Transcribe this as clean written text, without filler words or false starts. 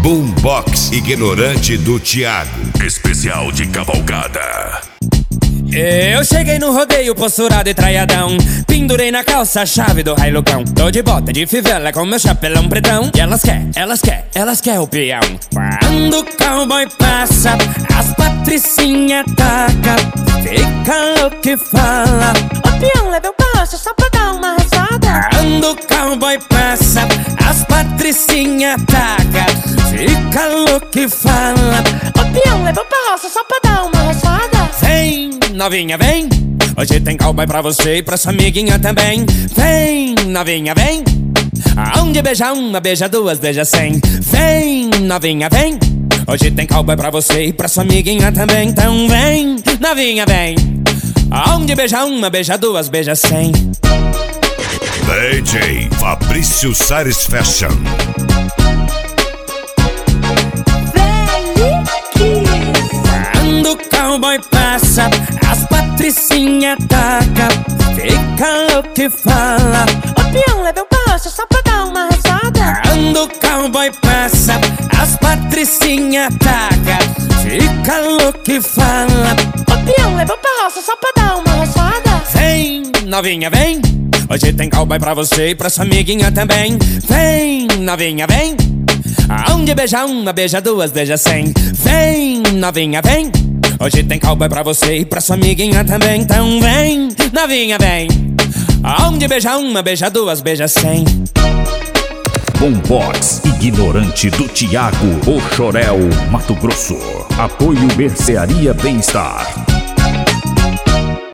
Boombox ignorante do Thiago. Especial de cavalgada. Eu cheguei no rodeio posturado e traiadão, pendurei na calça a chave do railucão. Tô de bota de fivela com meu chapelão pretão. E elas quer o peão. Quando o cowboy passa, as patricinha taca, fica louco e fala: o peão leva o passo só pra dar uma rezada. Quando o cowboy passa, as patricinha taca, fica louco e fala: o peão leva o passo só pra dar uma rezada. Vem, novinha, vem, hoje tem cowboy pra você e pra sua amiguinha também. Vem, novinha, vem, aonde beija uma, beija duas, beija 100. Vem, novinha, vem, hoje tem cowboy pra você e pra sua amiguinha também. Então vem, novinha, vem, aonde beija uma, beija duas, beija 100. DJ Fabrício Sares Fashion. Quando o cowboy passa, as patricinha taca, fica louco e fala: o peão leva o passo só pra dar uma rezada. Quando o cowboy passa, as patricinha taca, fica louco e fala: o peão leva o passo só pra dar uma rezada. Vem, novinha, vem, hoje tem cowboy pra você e pra sua amiguinha também. Vem, novinha, vem, aonde beija uma, beija duas, beija 100. Vem, novinha, vem, hoje tem cowboy pra você e pra sua amiguinha também. Então vem, novinha, vem, aonde beija uma, beija duas, beija 100. Boombox ignorante do Thiago, Oxoréu, Mato Grosso. Apoio Mercearia Bem-Estar.